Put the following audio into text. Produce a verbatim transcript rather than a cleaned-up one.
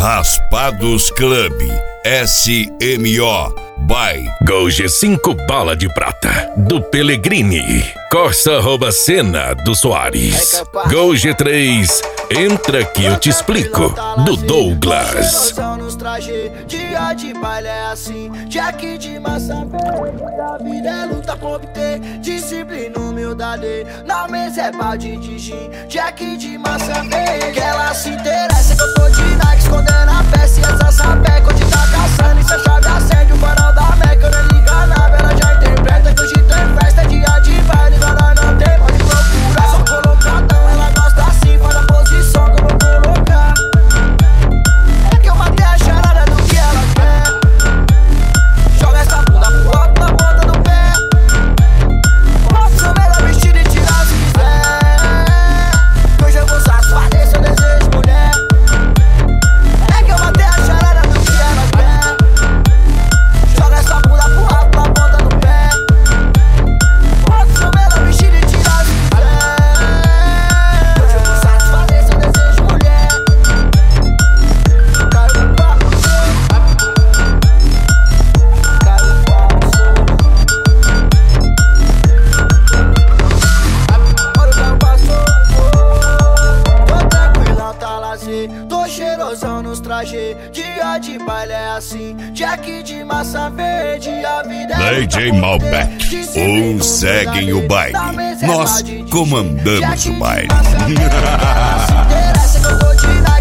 Raspados Club S M O by Gol G cinco Bala de Prata do Pellegrini, Corsa Robacena do Soares, Gol G três Entra que eu te explico do Douglas. Dia de baile é assim, Jack de massa verde, a vida é luta pra obter disciplina, humildade. Na mesa é balde de gin, Jack de massa verde. Que ela se interessa que eu tô de Nike, escondendo a peça e essa sapeca. Onde tá caçando e se a chave acende o farol da Meca. Eu não liga nada, ela já interpreta que hoje tem festa, é dia de baile, nós não tem pode procurar. Só colocadão, ela gosta assim, faz a posição que eu vou colocar. É que eu matei a charada do que ela quer. Joga essa bunda pro alto na ponta do pé. Posso ser melhor vestido e tirar se quiser. Que hoje eu vou satisfazer seu desejo, mulher. É que eu matei a charada do que ela quer. Joga essa bunda pro alto na ponta do pé. Posso ser melhor vestido e tirar se quiser. Que hoje eu vou satisfazer seu desejo, mulher. Caiu no papo, caiu no papo, olha o carro passou. Tô tranquilão, tá lazer. Tô cheirosão nos trajes. Dia de baile é assim, Jack de massa verde, a vida é D J Malbec. Uns seguem o baile, nós comandamos o baile. Se interessa que eu tô de